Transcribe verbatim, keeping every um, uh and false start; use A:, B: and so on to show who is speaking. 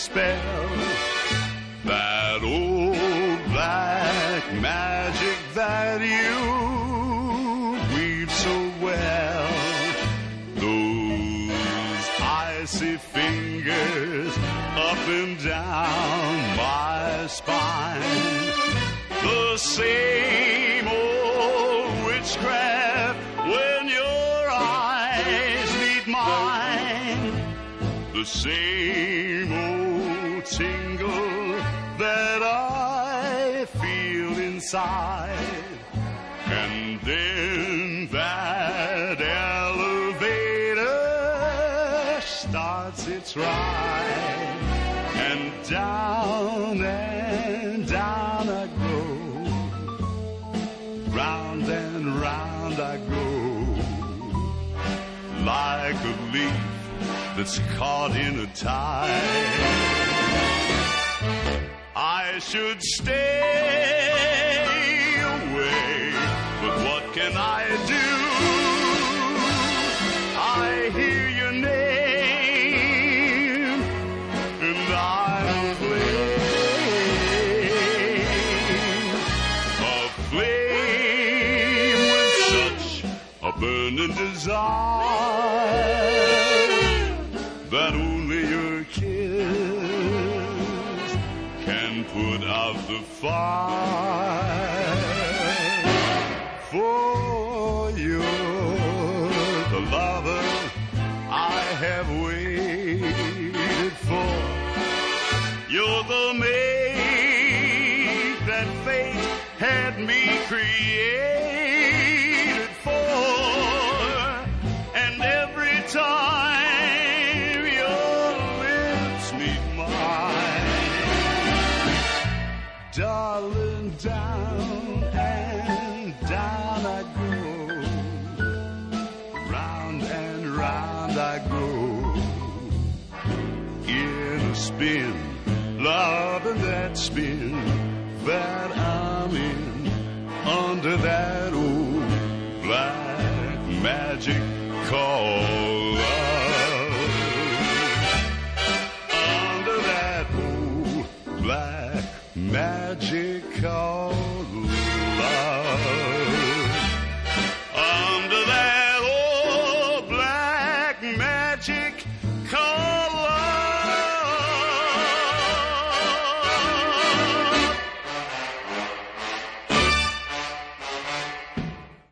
A: spell. That old black magic that you weave so well. Those icy fingers up and down my spine. The same old witchcraft when your eyes meet mine. The same old tingle that I feel inside. And then that elevator starts its ride. And down and down I go. Round and round I go. Like a leaf that's caught in a tide. I should stay away, but what can I do? I hear your name, and I'm aflame. Aflame with such a burning desire that only your kiss can put out the fire. For you're the lover I have waited for. You're the mate that fate had me created for. And every time your lips meet mine, darling, down and down I go. Round and round I go. In a spin, loving that spin that I'm in, under that old black magic called love.